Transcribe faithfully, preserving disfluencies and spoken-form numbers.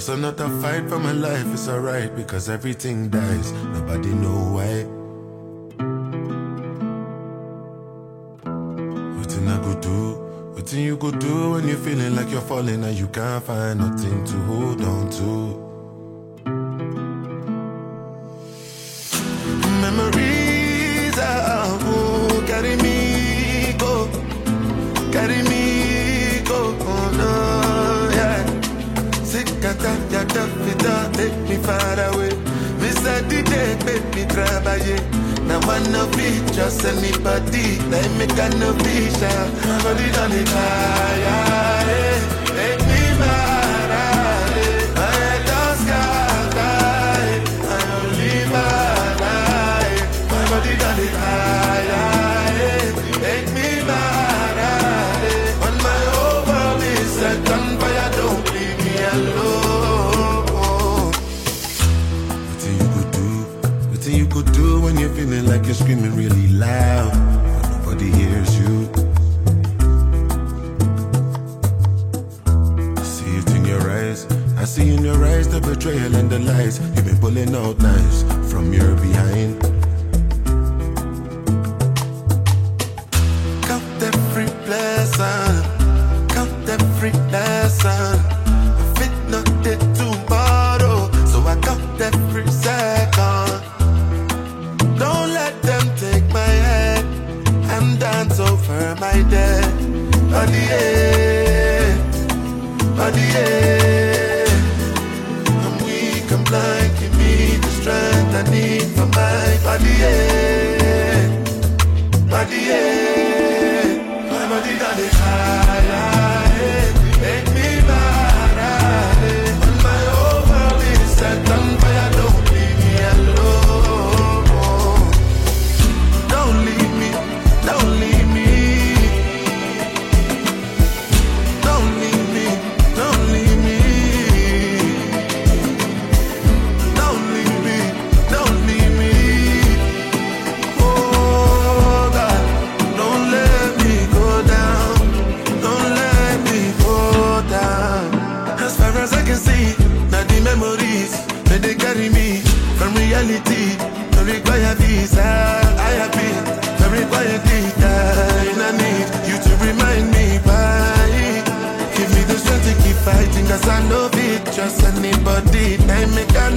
Cause I'm not a fight for my life, it's alright, because everything dies, nobody know why. Nothing I go do, nothing you go do when you're feeling like you're falling and you can't find nothing to hold on to. Memories are who carry me, go, carry me, go, oh no, yeah. Sikata, yata, fita, take me far away. Visa the day, make me travailler. Now one no be just anybody, they make a no be shy. Nobody done it higher, make me mad, I don't sky, I don't live my life. Nobody done it higher, make me mad, on my whole world is set on fire, don't leave me alone. Nothing you could do, nothing you could do when you're feeling like you're screaming really loud, but nobody hears you. I see it in your eyes, I see in your eyes the betrayal and the lies. You've been pulling out knives from your behind. Count every blessing, count every lesson. If it not dead tomorrow, so I count every second. Don't let them take my head and dance over my dead. Body, yeah, body, yeah. I'm weak, I'm blind, give me the strength I need for my body, yeah, body, yeah. My body got it higher, make me mad, on my whole world is set on fire, don't leave me alone. Don't leave me, don't leave me. Don't leave me, don't leave me. Don't leave me, don't leave me. Oh God, don't let me go down. Don't let me go down. As far as I can see, now the memories that they carry me from reality. Don't require visa, I have been very quietly dying. I need you to remind me why. Give me the strength to keep fighting, cause I know it just anybody. They make a